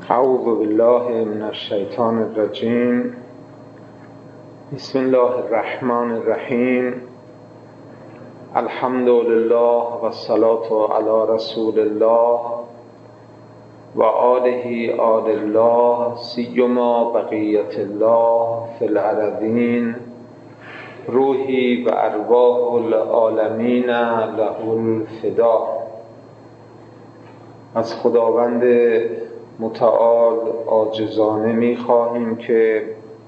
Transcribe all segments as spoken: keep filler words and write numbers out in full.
اعوذ بالله من الشیطان الرجیم. بسم الله الرحمن الرحیم. الحمد لله و الصلاة علی رسول الله و آله آل الله سیما بقیت الله فی الارضین. روحی و ارواح العالمین له الفدا. از خداوند متعال عاجزانه می خواهیم که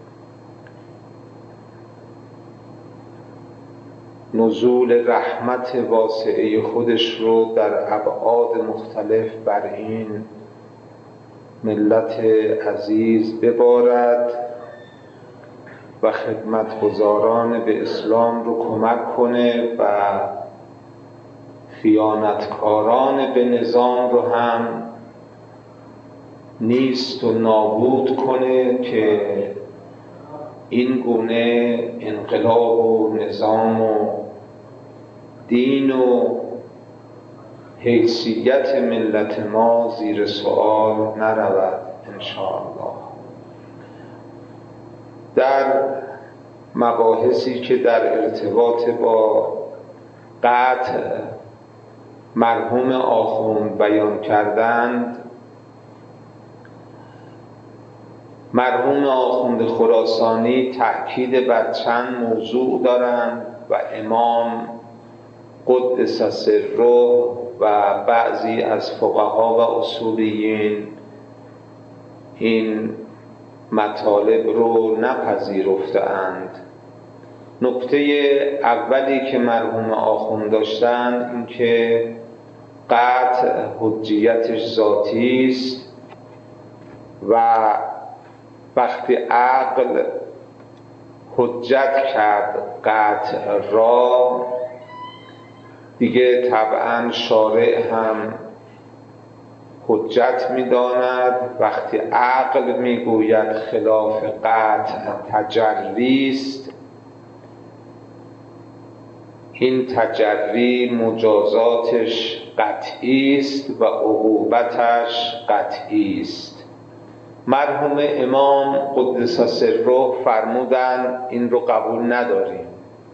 نزول رحمت واسعه خودش رو در ابعاد مختلف بر این ملت عزیز ببارد و خدمتگزاران به اسلام رو کمک کنه و خیانتکاران به نظام رو هم نیست و نابود کنه که این گونه انقلاب و نظام و دین و حیثیت ملت ما زیر سوال نرود انشاءالله. در مباحثی که در ارتباط با قطع مرحوم آخوند بیان کردند، مرحوم آخوند خراسانی تأکید بر چند موضوع دارند و امام قدس سره و بعضی از فقها و اصولیین این مطالب رو نپذیرفتند. نکته اولی که مرحوم آخوند داشتند این که قطع حجیتش ذاتی است و وقتی عقل حجت کرد قطع را، دیگه طبعا شارع هم حجت می‌داند. وقتی عقل میگوید خلاف قطع تجری است، این تجری مجازاتش قطعی است و عقوبتش قطعی است. مرحوم امام قدس سره فرمودن این رو قبول نداریم.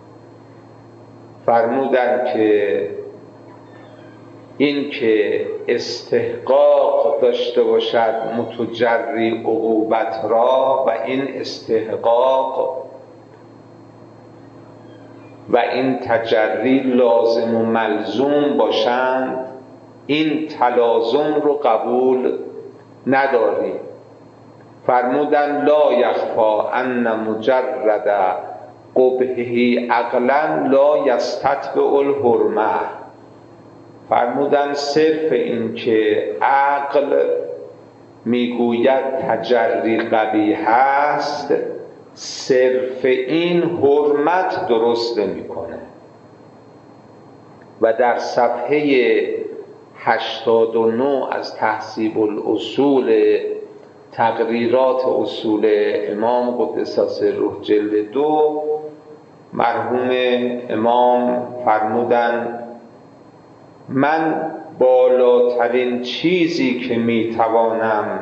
فرمودن که این که استحقاق داشته باشد متجری عقوبت را و این استحقاق و این تجری لازم و ملزوم باشند، این تلازم رو قبول نداریم. فرمودن لا یخفا ان مجرد قبحه عقلا لا یستتبع الحرمه. فرمودن صرف این که عقل میگوید تجری قبیح است، صرف این حرمت درست نمیکنه. و در صفحه هشتاد و نه از تهذیب الاصول تقریرات اصول امام قدس سره جلد دو، مرحوم امام فرمودن من بالاترین چیزی که میتوانم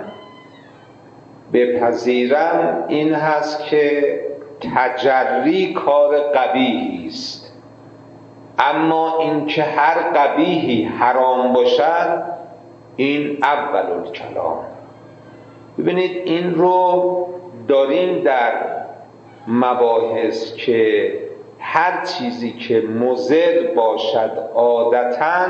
بپذیرم این هست که تجری کار قبیحی است، اما این که هر قبیحی حرام باشد این اول الکلام. ببینید این رو داریم در مباحث که هر چیزی که مضر باشد عادتاً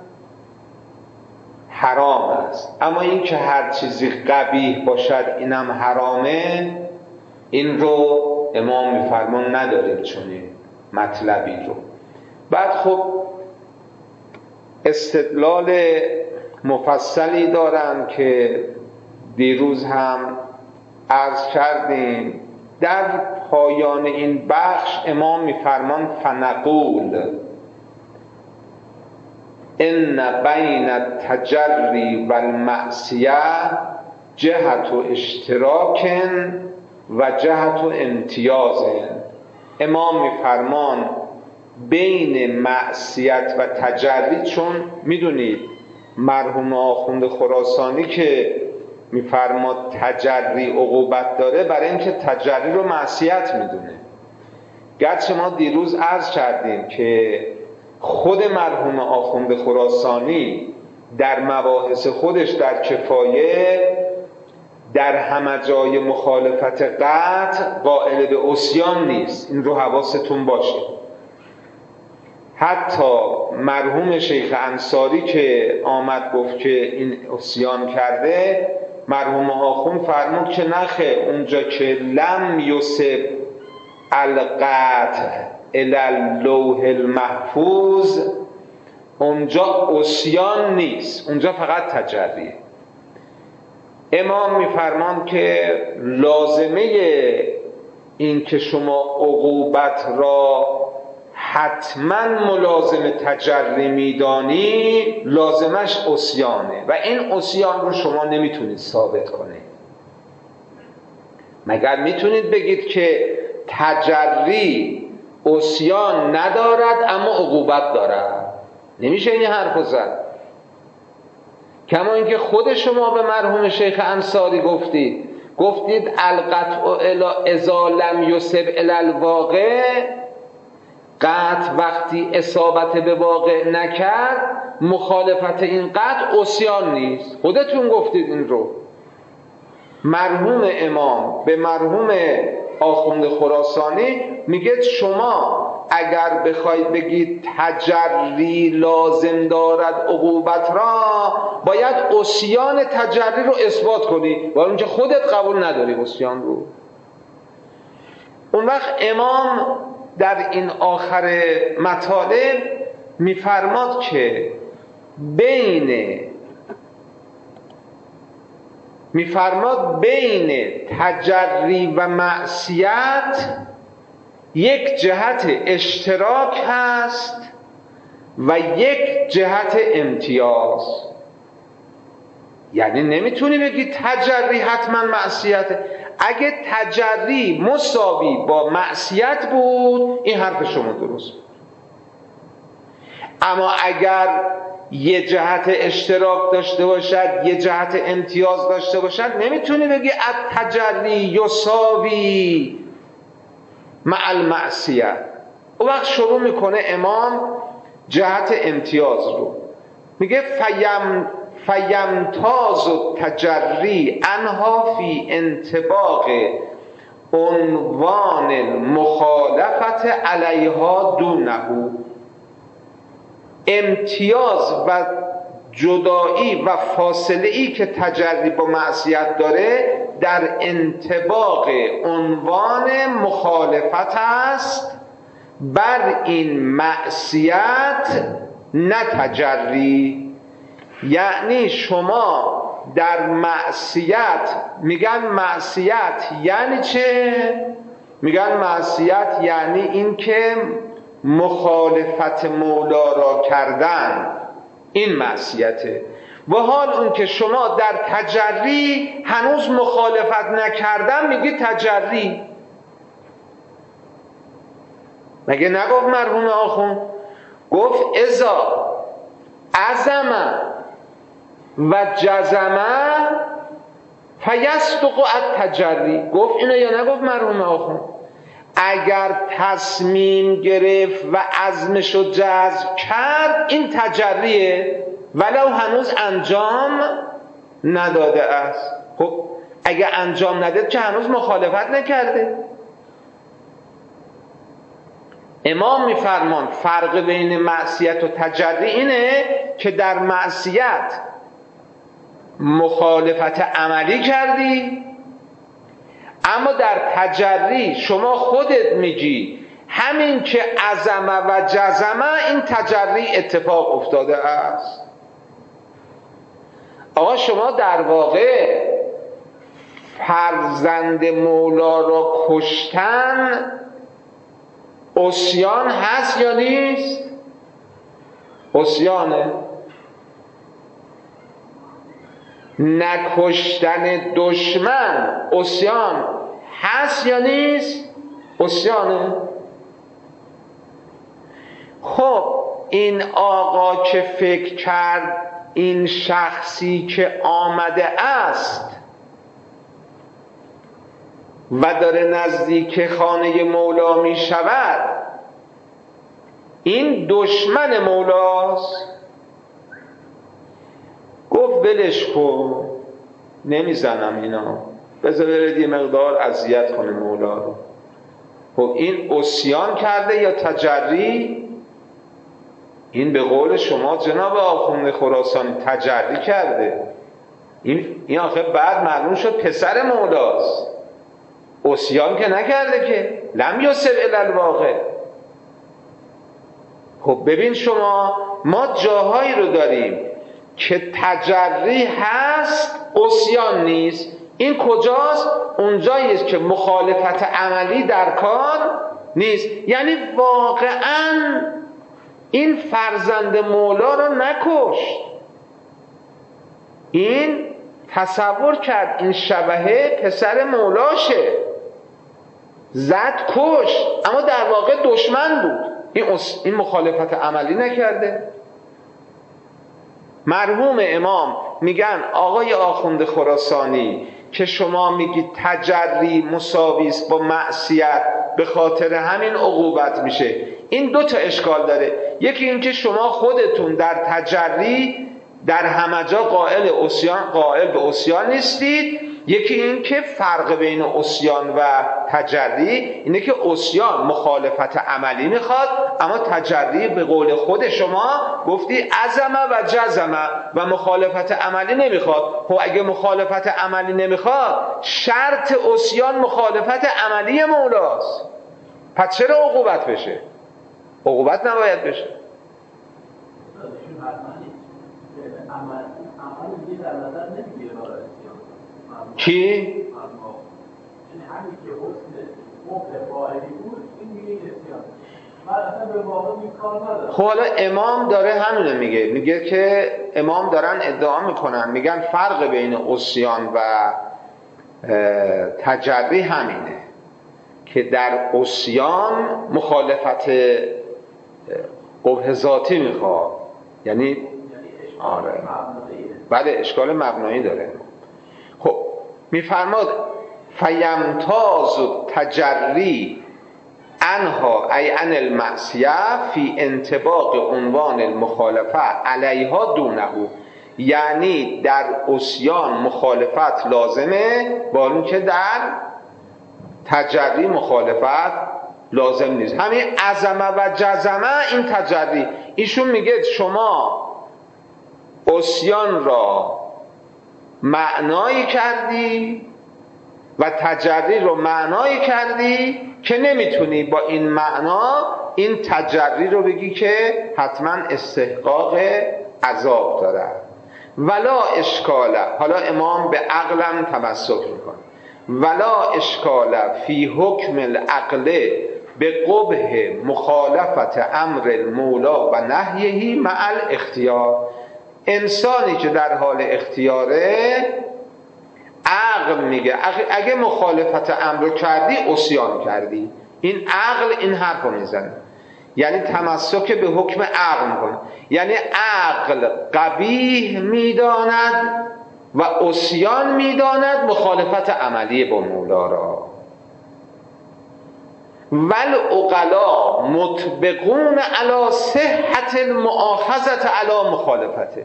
حرام است، اما این که هر چیزی قبیح باشد اینم حرامه، این رو امام میفرمان نداریم چنین مطلبی رو. بعد خب استدلال مفصلی دارم که دیروز هم عرض کردیم. در پایان این بخش امام میفرمان فنقول ان بین التجری و المعصیه جهت و اشتراک و جهت و امتیاز. امام میفرمان بین معصیت و تجری، چون میدونید مرحوم آخوند خراسانی که میفرماد تجری عقوبت داره، برای اینکه تجری رو معصیت میدونه. گرچه ما دیروز عرض کردیم که خود مرحوم آخوند خراسانی در مباحث خودش در کفایه در همه جای مخالفت قطع قائل به عصیان نیست، این رو حواستون باشه. حتی مرحوم شیخ انصاری که آمد گفت که این عصیان کرده، مرحوم آخوند فرمود که نخه، اونجا که لم یصب القطع الی اللوح المحفوظ اونجا عصیان نیست، اونجا فقط تجریه. امام میفرمان که لازمه این که شما عقوبت را حتما ملازم تجری میدانی لازمش عصیانه و این عصیان رو شما نمیتونید ثابت کنید. مگر میتونید بگید که تجری عصیان ندارد اما عقوبت دارد؟ نمیشه این حرف زد. کما اینکه خود شما به مرحوم شیخ انصاری گفتید گفتید القطع اذا لم یصب الی الواقع، قطع وقتی اصابت به واقع نکرد مخالفت این قطع عصیان نیست. خودتون گفتید این رو. مرحوم امام به مرحوم آخوند خراسانی میگه شما اگر بخواید بگید تجری لازم دارد عقوبت را، باید عصیان تجری رو اثبات کنی، ولی اینکه خودت قبول نداری عصیان رو. اون وقت امام در این آخر مطالب میفرماد که بین میفرماد بین تجری و معصیت یک جهت اشتراک هست و یک جهت امتیاز. یعنی نمیتونی بگی تجری حتما معصیته. اگه تجری مساوی با معصیت بود این حرف شما درست بود، اما اگر یه جهت اشتراک داشته باشد یه جهت امتیاز داشته باشد نمیتونی بگی التجری یساوی مع المعصیت. اون وقت شروع میکنه امام جهت امتیاز رو، میگه فیم فیمتاز التجری انها فی انطباق عنوان المخالفت علیها دونه. امتیاز و جدایی و فاصله ای که تجری با معصیت داره در انطباق عنوان مخالفت است بر این معصیت نه تجری. یعنی شما در معصیت، میگن معصیت یعنی چه؟ میگن معصیت یعنی این که مخالفت مولا را کردن، این معصیته. و حال اون که شما در تجری هنوز مخالفت نکردن میگی تجری. مگه نگفت مرحوم آخوند؟ گفت اذا عزم و جزم فیصدق التجری. گفت اینو یا نگفت مرحوم آخوند؟ اگر تصمیم گرفت و عزمشو جزم کرد این تجریه ولو هنوز انجام نداده است. خب اگر انجام نداد که هنوز مخالفت نکرده. امام میفرمان فرق بین معصیت و تجری اینه که در معصیت مخالفت عملی کردی، اما در تجری شما خودت میگی همین که عزمه و جزمه این تجری اتفاق افتاده است. آقا شما در واقع فرزند مولا را کشتن عصیان هست یا نیست؟ عصیانه. نکشتن دشمن عصیان هست یا نیست؟ عصیانه. خب این آقا که فکر کرد این شخصی که آمده است و داره نزدیک خانه مولا می شود، این دشمن مولاست. گفت ولش کن، نمیزنم اینا، بذار برید یه مقدار اذیت کنه مولا رو. خب این عصیان کرده یا تجری؟ این به قول شما جناب آخوند خراسانی تجری کرده. این این آخه بعد معلوم شد پسر مولاست، عصیان که نکرده که، لم یصب الی الواقع. خب ببین شما، ما جاهایی رو داریم که تجری هست عصیان نیست. این کجاست؟ اونجایی است که مخالفت عملی در کار نیست. یعنی واقعاً این فرزند مولا رو نکشت، این تصور کرد این شبهه پسر مولاشه، زد کشت، اما در واقع دشمن بود. این, این مخالفت عملی نکرده. مرحوم امام میگن آقای آخوند خراسانی که شما میگید تجری مساوی است با معصیت، به خاطر همین عقوبت میشه. این دو تا اشکال داره. یکی این که شما خودتون در تجری در همه جا قائل عصیان قائل به عصیان نیستید. یکی این که فرق بین عصیان و تجری اینه که عصیان مخالفت عملی میخواد، اما تجری به قول خود شما گفتی عزم و جزم و مخالفت عملی نمیخواد. خب اگه مخالفت عملی نمیخواد، شرط عصیان مخالفت عملی مولاست، پس چرا عقوبت بشه؟ عقوبت نباید بشه. کی؟ خب حالا امام داره همینو میگه، میگه که امام دارن ادعا میکنن، میگن فرق بین عصیان و تجری همینه که در عصیان مخالفت قبح ذاتی میخواد، یعنی آره بله اشکال مبنایی داره. خب میفرماد فیمتاز تجری انها ای ان المعصیه فی انطباق عنوان المخالفه علیها دونه، یعنی در عصیان مخالفت لازمه با اون که در تجری مخالفت لازم نیست. همین عزمه و جزمه این تجری. ایشون میگه شما عصیان را معنایی کردی و تجری رو معنایی کردی که نمیتونی با این معنا این تجری رو بگی که حتما استحقاق عذاب داره. ولا اشکال، حالا امام به عقلم تمسک میکنه، ولا اشکال فی حکم العقل به قبح مخالفت امر المولا و نهیهی مع الاختیار. انسانی که در حال اختیاره، عقل میگه اگه مخالفت امر کردی عصیان کردی. این عقل این حرف رو میزنه، یعنی تمسک به حکم عقل میکنه. یعنی عقل قبیح میداند و عصیان میداند مخالفت عملی با مولا را. ول عقلا مطبقون علی صحت المؤاخذه علی مخالفته.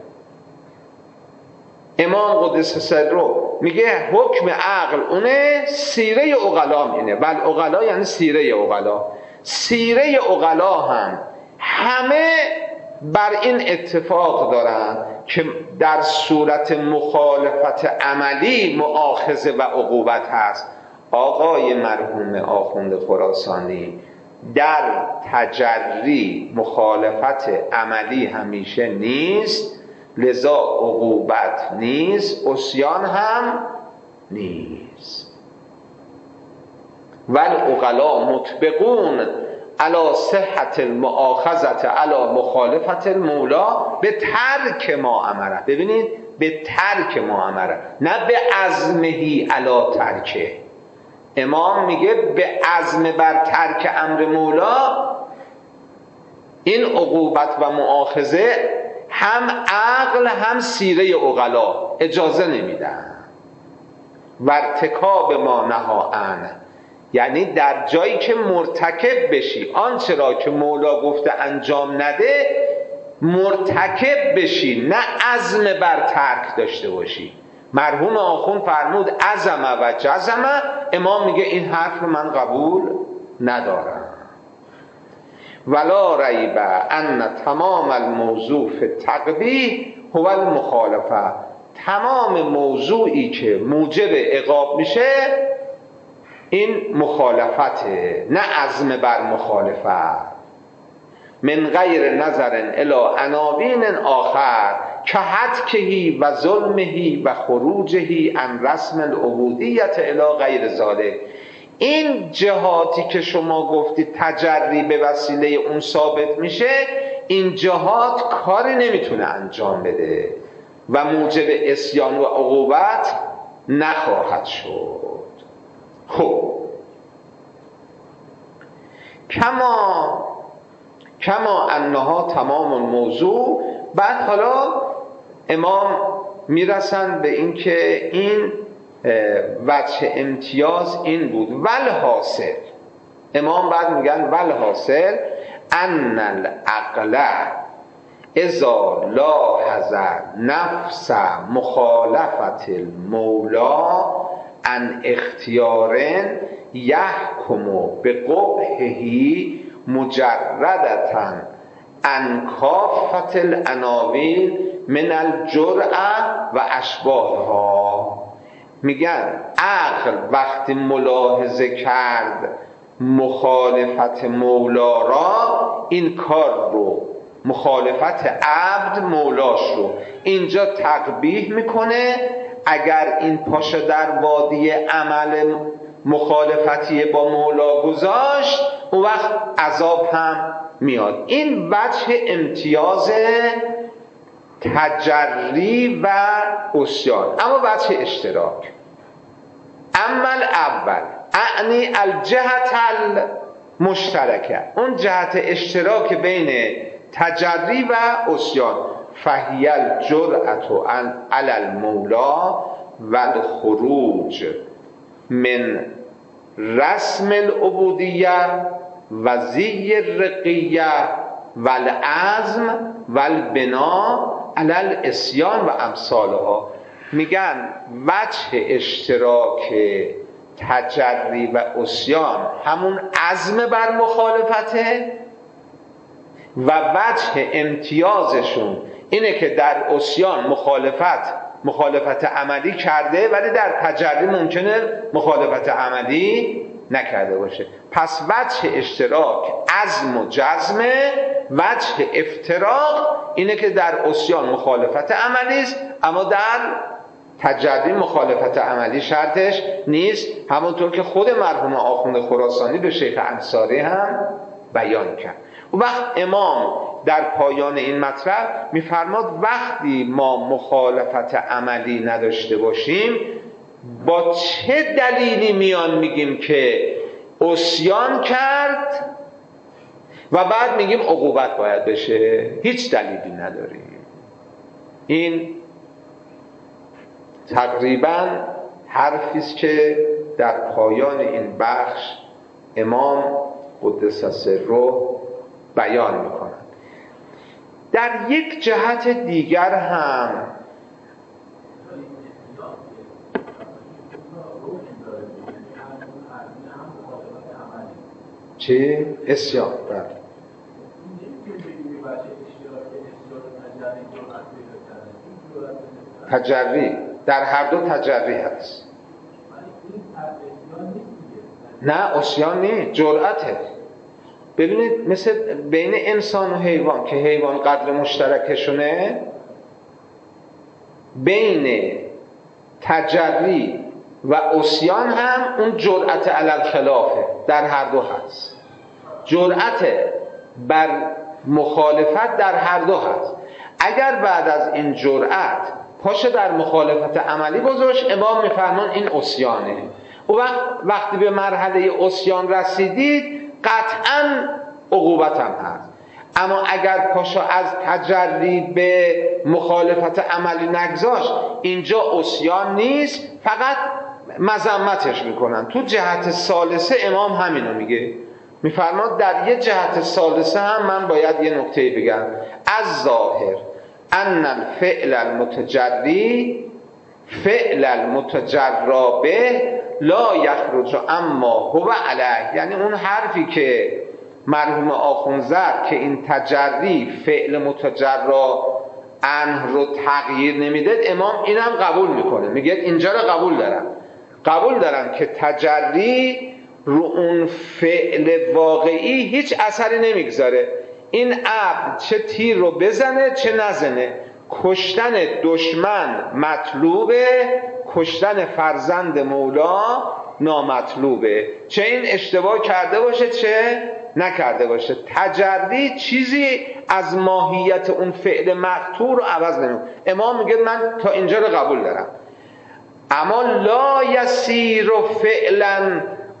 امام قدس سره میگه حکم عقل اونه، سیره عقلا اینه. ول عقلا یعنی سیره عقلا. سیره عقلا هم همه بر این اتفاق دارن که در صورت مخالفت عملی مؤاخذه و عقوبت هست. آقای مرحوم آخوند خراسانی در تجری مخالفت عملی همیشه نیست، لذا عقوبت نیست، عصیان هم نیست. ول عقلا مطبقون علی صحت المؤاخذه علی مخالفت المولا به ترک ما امره. ببینید به ترک ما امره، نه به عزمهی علی ترکه. امام میگه به عزم بر ترک امر مولا این عقوبت و مؤاخذه هم عقل هم سیره عقلا اجازه نمیدن. و ارتکاب ما نهی عنه، یعنی در جایی که مرتکب بشی آنچه را که مولا گفته انجام نده مرتکب بشی، نه عزم بر ترک داشته باشی. مرحوم آخوند فرمود عزم و جزم، امام میگه این حرف رو من قبول ندارم. ولا ریب ان تمام الموضوع فی التقبیح هو المخالفه، تمام موضوعی که موجب عقاب میشه این مخالفته، نه عزم بر مخالفت. من غیر نظر الی عناوین آخر که حتکهی و ظلمهی و خروجهی عن رسم العبودیت الی غیر ذالک. این جهاتی که شما گفتید تجری به وسیله اون ثابت میشه، این جهات کاری نمیتونه انجام بده و موجب عصیان و عقوبت نخواهد شد. خب کما کما انها تمام الموضوع. بعد حالا امام میرسن به این که این وجه امتیاز این بود. والحاصل، امام بعد میگن والحاصل ان العقل اذا لاحظ نفس مخالفت المولا عن اختیار یحکم بقبحه مجردتا عن کافة العناوین من الجرأة و اشباهها. میگن عقل وقتی ملاحظه کرد مخالفت مولا را، این کار رو مخالفت عبد مولاش رو اینجا تقبیح میکنه. اگر این پاشا در وادی عمل مخالفتی با مولا گذاشت اون وقت عذاب هم میاد. این وجه امتیاز تجری و عصیان. اما وجه اشتراک، اما الاول اعنی الجهت المشترکه، اون جهت اشتراک بین تجری و عصیان، فهی الجرأة علی المولا و الخروج من رسم العبودیه و زی الرقیه و العزم و البنا علی العصیان و امثالها. میگن وجه اشتراک تجری و عصیان همون عزم بر مخالفته و وجه امتیازشون اینه که در عصیان مخالفت مخالفت عملی کرده ولی در تجری ممکنه مخالفت عملی نکرده باشه. پس وجه اشتراک عزم و جزمه، وجه افتراق اینه که در عصیان مخالفت عملی است اما در تجری مخالفت عملی شرطش نیست، همونطور که خود مرحوم آخوند خراسانی به شیخ انصاری هم بیان کرد. و وقت امام در پایان این مطلب میفرماد وقتی ما مخالفت عملی نداشته باشیم با چه دلیلی میان میگیم که عصیان کرد و بعد میگیم عقوبت باید بشه؟ هیچ دلیلی نداریم. این تقریبا حرفی است که در پایان این بخش امام قدس سره بیان میکنند. در یک جهت دیگر هم چه؟ عصیان. تجری در هر دو تجری هست. نه عصیان نیست، جرأته. ببینید مثل بین انسان و حیوان که حیوان قدر مشترکشونه، بین تجری و عصیان هم اون جرأت علی الخلافه، در هر دو هست. جرأت بر مخالفت در هر دو هست. اگر بعد از این جرأت پاشه در مخالفت عملی گذاشت، امام میفرمان این عصیانه. و وقت وقتی به مرحله عصیان رسیدید قطعاً عقوبت هم هست. اما اگر پاشا از تجری به مخالفت عملی نگذاشت، اینجا عصیان نیست، فقط مذمتش میکنن. تو جهت ثالثه امام همینو میگه، میفرماد در یه جهت ثالثه هم من باید یه نکته بگم. از ظاهر ان الفعل المتجری فعل المتجرا به لا یخرج اما هو علیه، یعنی اون حرفی که مرحوم آخوند زد که این تجری فعل متجرا عنه رو تغییر نمیده، امام اینم قبول میکنه، میگه اینجا رو قبول دارم قبول دارم که تجری رو اون فعل واقعی هیچ اثری نمیگذاره. این عبد چه تیر رو بزنه چه نزنه، کشتن دشمن مطلوبه، کشتن فرزند مولا نامطلوبه، چه این اشتباه کرده باشه چه نکرده باشه. تجری چیزی از ماهیت اون فعل مقطوع رو عوض نمیکنه. امام میگه من تا اینجا رو قبول دارم، اما لا یسیر فعلا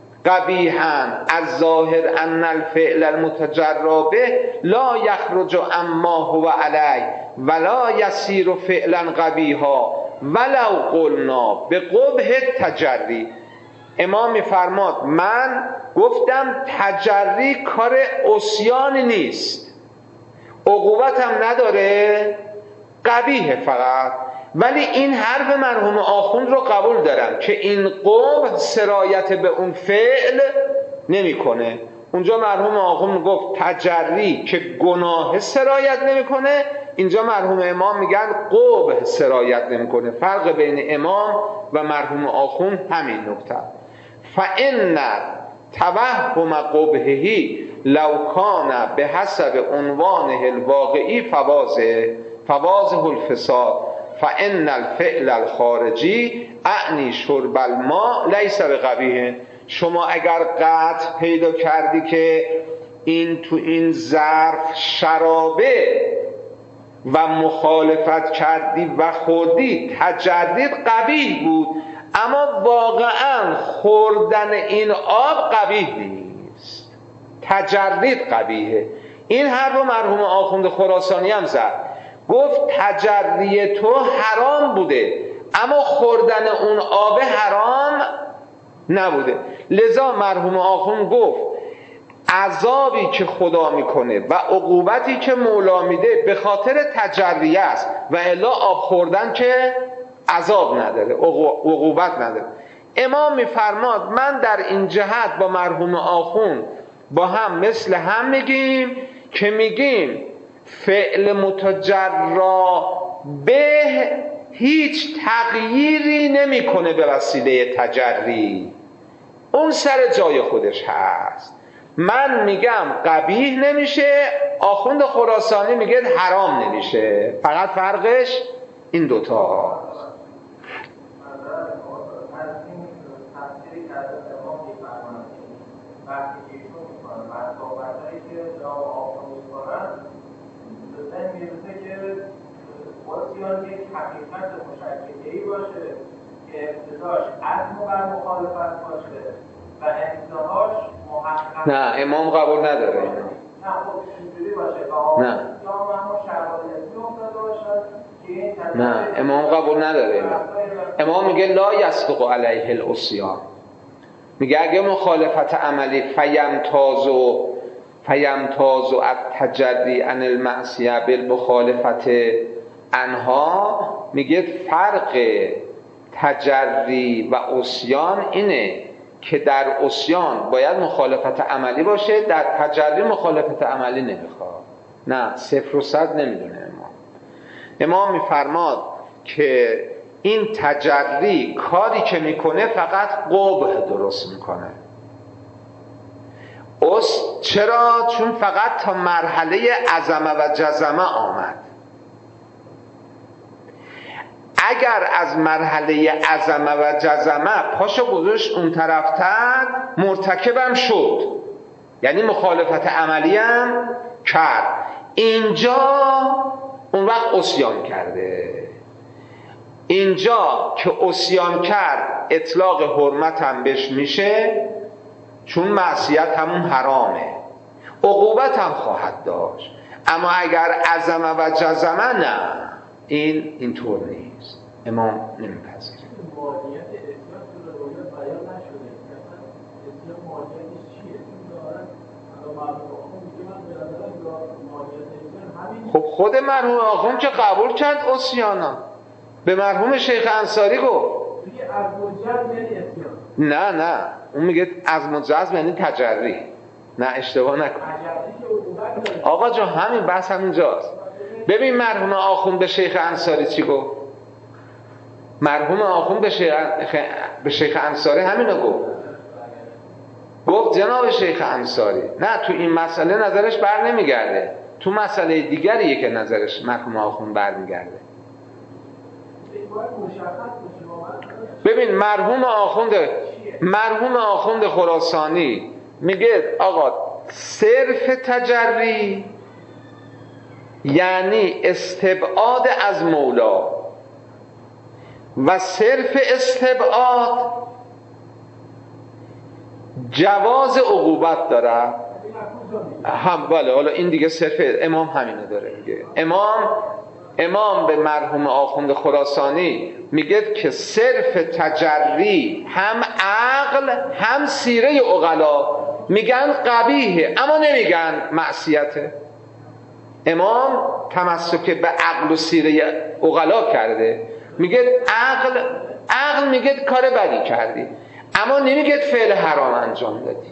قبیحا از ظاهر ان الفعل المتجرا به لا یخرج اما هو علی ولا یسیر فعلا قبیحا ولو قلنا به قبح تجری. امام میفرماد من گفتم تجری کار عصیان نیست، عقوبت هم نداره، قبیحه فقط، ولی این حرف مرحوم آخوند رو قبول دارم که این قبح سرایت به اون فعل نمیکنه. اونجا مرحوم آخوند گفت تجری که گناه سرایت نمیکنه، اینجا مرحوم امام میگن قبح سرایت نمیکنه. فرق بین امام و مرحوم آخوند همین نکته. فإن توهم قبحه لو کان به حسب عنوانه الواقعی فواضح فواضح الفساد فإن الفعل الخارجی اعنی شرب الماء لیس بقبیح. شما اگر قطع پیدا کردی که این تو این ظرف شرابه و مخالفت کردی و خوردی، تجرید قبیح بود، اما واقعا خوردن این آب قبیح نیست، تجرید قبیحه. این حرف رو مرحوم آخوند خراسانی هم زد، گفت تجری تو حرام بوده اما خوردن اون آب حرام نبوده. لذا مرحوم آخوند گفت عذابی که خدا میکنه و عقوبتی که مولا میده به خاطر تجریه است، و الا آب خوردن که عذاب نداره، عقوبت نداره. امام میفرماد من در این جهت با مرحوم آخوند با هم مثل هم میگیم که میگیم فعل متجرا به هیچ تغییری نمیکنه به وسیله تجری، اون سر جای خودش هست. من میگم قبیح نمیشه، آخوند خراسانی میگه حرام نمیشه، فقط فرقش این دوتا. وقتی که ایشون میکنن و صحبتهایی که جناب آخوند میکنن به ذهن میرسه که عصیان یک حقیقت مشکله‌ای باشه که ابتداش عزم بر مخالفت باشه و انتهاش محقق. نه امام قبول نداره. نه خب اینجوری باشه که آخوند یا همون شرایطی افتاده باشد که این تجربه. نه امام قبول نداره. امام میگه لا یصدق علیه العصیان، میگه اگه مخالفت عملی فیمتازو فیمتازو التجری عن المعصیه بالمخالفت عنها، میگه فرق تجری و عصیان اینه که در عصیان باید مخالفت عملی باشه، در تجری مخالفت عملی نمیخواد. نه صفر و صد نمیدونه امام. امام میفرماد که این تجری کاری که میکنه فقط قبح درست میکنه. اس چرا؟ چون فقط تا مرحله عزمه و جزمه آمد. اگر از مرحله عزمه و جزمه پاشو گذاشت اون طرفتر، مرتکبم شد، یعنی مخالفت عملی هم کرد، اینجا اون وقت عصیان کرده. اینجا که عصیان کرد اطلاق حرمت هم بهش میشه، چون معصیت همون حرامه، عقوبت هم خواهد داشت. اما اگر عزمه و جزمه نه، این اینطور نیست، امام نمیپذیره. خب خود مرحوم آخوند که قبول کرد عصیانا، به مرحوم شیخ انصاری گفت نه نه اون میگه عزم و جزم یعنی تجری. نه اشتباه نکن آقا جان، همین بحث همینجاست. ببین مرحوم آخوند به شیخ انصاری چی گفت؟ مرحوم آخوند به شیخ, به شیخ انصاری همینو گفت. گفت جناب شیخ انصاری، نه تو این مسئله نظرش بر نمیگرده، تو مسئله دیگریه که نظرش مرحوم آخوند بر میگرده. ببین مرحوم آخوند مرحوم آخوند خراسانی میگه آقا صرف تجری یعنی استبعاد از مولا و صرف استبعاد جواز عقوبت داره. هم بله، حالا این دیگه صرف امام همینه داره میگه. امام امام به مرحوم آخوند خراسانی میگه که صرف تجری هم عقل هم سیره عقلا میگن قبیحه اما نمیگن معصیته. امام تمسک به عقل و سیره عقلا کرده، میگه عقل عقل میگه کار بدی کردی اما نمیگه فعل حرام انجام دادی.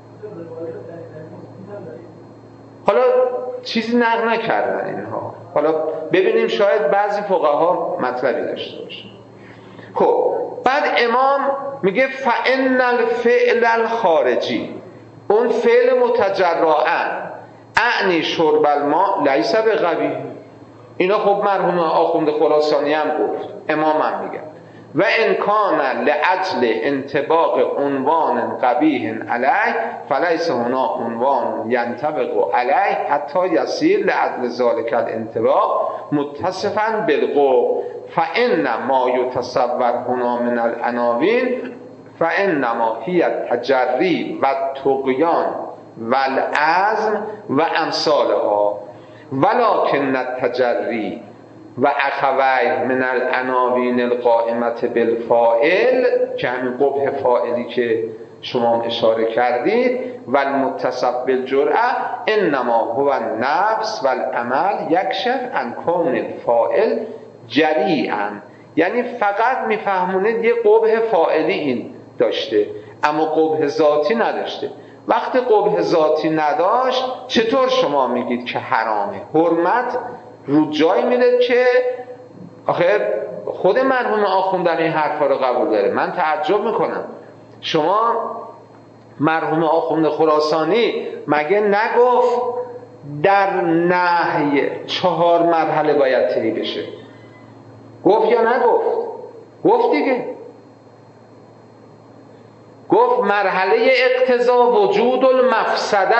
حالا چیزی نقل نکردن اینها، حالا ببینیم شاید بعضی فقها مطلبی داشته باشه. خب بعد امام میگه فإن الفعل الخارجی، اون فعل متجرعا اعنی شرب الماء لیس بقبیح. اینا خب مرحوم آخوند خراسانی هم گفت، امام هم میگه و ان کان لاجل انطباق عنوان قبیح علیه فلیس هنا عنوان ینطبق علیه حتی یصیر لاجل ذلک الانطباق متصفا بالقبح فان ما یتصور هنا من العناوین فانما هی التجری و الطغیان و العزم و امثالها ولکن التجری و اخوی من العناوین القائمت بالفاعل که همین قبح فاعلی که شما اشاره کردید و المتصف بالجرأه انما هو النفس و العمل یکشف عن کون الفاعل جریئا، یعنی فقط میفهمونید یه قبح فاعلی این داشته اما قبح ذاتی نداشته. وقتی قبح ذاتی نداشت چطور شما میگید که حرامه؟ حرمت رو جای میره که آخر خود مرحوم آخوند این حرفا رو قبول داره. من تعجب میکنم شما مرحوم آخوند خراسانی مگه نگفت در نهی چهار مرحله باید طی بشه؟ گفت یا نگفت؟ گفت دیگه. گفت مرحله اقتضا وجود المفسده،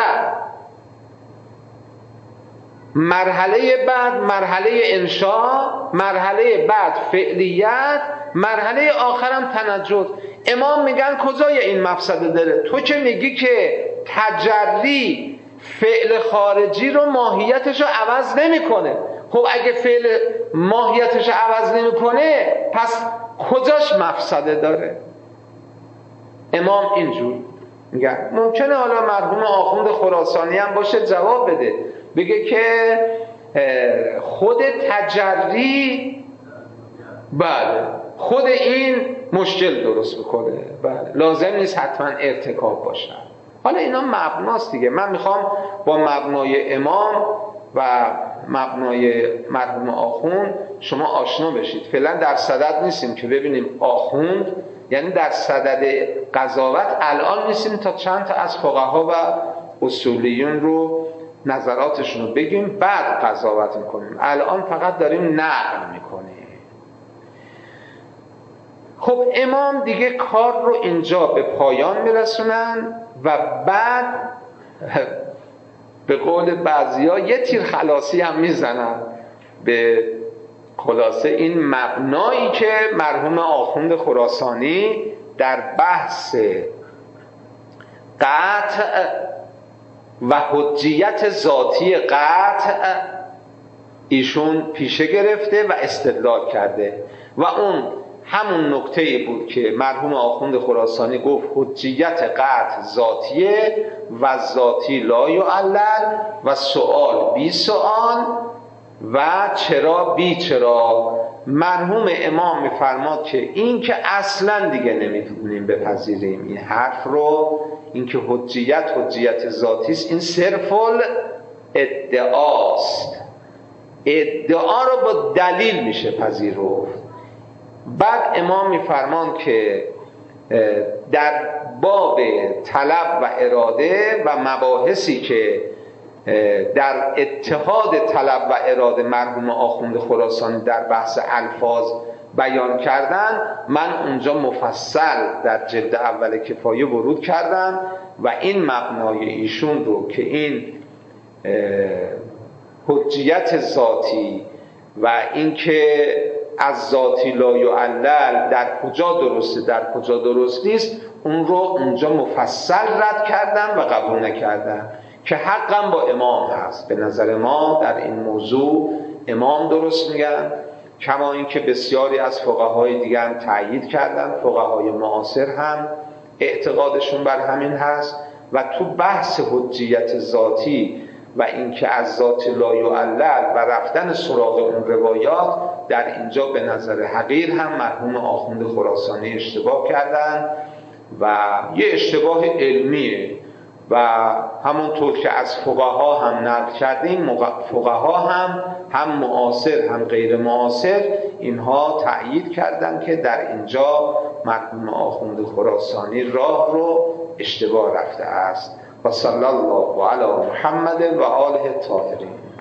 مرحله بعد مرحله انشاء، مرحله بعد فعلیت، مرحله آخرم تنجز. امام میگن کجای این مفسده داره؟ تو که میگی که تجری فعل خارجی رو ماهیتش رو عوض نمیکنه. خب اگه فعل ماهیتش رو عوض نمیکنه پس کجاش مفسده داره؟ امام اینجور میگن. ممکنه حالا مرحوم آخوند خراسانی هم باشه جواب بده، بگه که خود تجری بله خود این مشکل درست بکنه، بله لازم نیست حتما ارتکاب باشه. حالا اینا مبناست دیگه. من میخوام با مبنای امام و مبنای مرحوم آخوند شما آشنا بشید. فعلا در صدد نیستیم که ببینیم آخوند یعنی در صدد قضاوت الان نیستیم تا چند تا از فقها و اصولیون رو نظراتشون رو بگیم بعد قضاوت میکنیم. الان فقط داریم نقل میکنیم. خب امام دیگه کار رو اینجا به پایان میرسونن و بعد به قول بعضیا یه تیر خلاصی هم میزنن به خلاصه این مبنایی که مرحوم آخوند خراسانی در بحث قطع و حجیت ذاتی قطع ایشون پیشه گرفته و استدلال کرده و اون همون نکته بود که مرحوم آخوند خراسانی گفت حجیت قطع ذاتیه و ذاتی لا یعلل و سؤال بی سؤال و چرا بی چرا. مرحوم امام میفرماد که این که اصلا دیگه نمیتونیم بپذیریم این حرف رو، این که حجیت حجیت ذاتی است، این صرف ادعاست. ادعا رو با دلیل میشه پذیرفت. بعد امام میفرمان که در باب طلب و اراده و مباحثی که در اتحاد طلب و اراده مرحوم آخوند خراسانی در بحث الفاظ بیان کردن، من اونجا مفصل در جلد اول کفایه ورود کردم و این مبنای ایشون رو که این حجیت ذاتی و اینکه از ذاتی لا یعلل در کجا درسته در کجا درست نیست، اون رو اونجا مفصل رد کردم و قبول نکردم که حقا با امام هست. به نظر ما در این موضوع امام درست میگن، کما اینکه بسیاری از فقهای دیگه هم تأیید کردن، فقهای معاصر هم اعتقادشون بر همین هست. و تو بحث حجیت ذاتی و اینکه از ذات لا یعلل و رفتن سراغ اون روایات، در اینجا به نظر حقیر هم مرحوم آخوند خراسانی اشتباه کردن و یه اشتباه علمیه و همونطور که از فقها هم نقل کردیم، فقها هم هم معاصر هم غیر معاصر اینها تأیید کردن که در اینجا مرحوم آخوند خراسانی راه رو اشتباه رفته است. و صلی الله علی محمد و آله الطاهرین.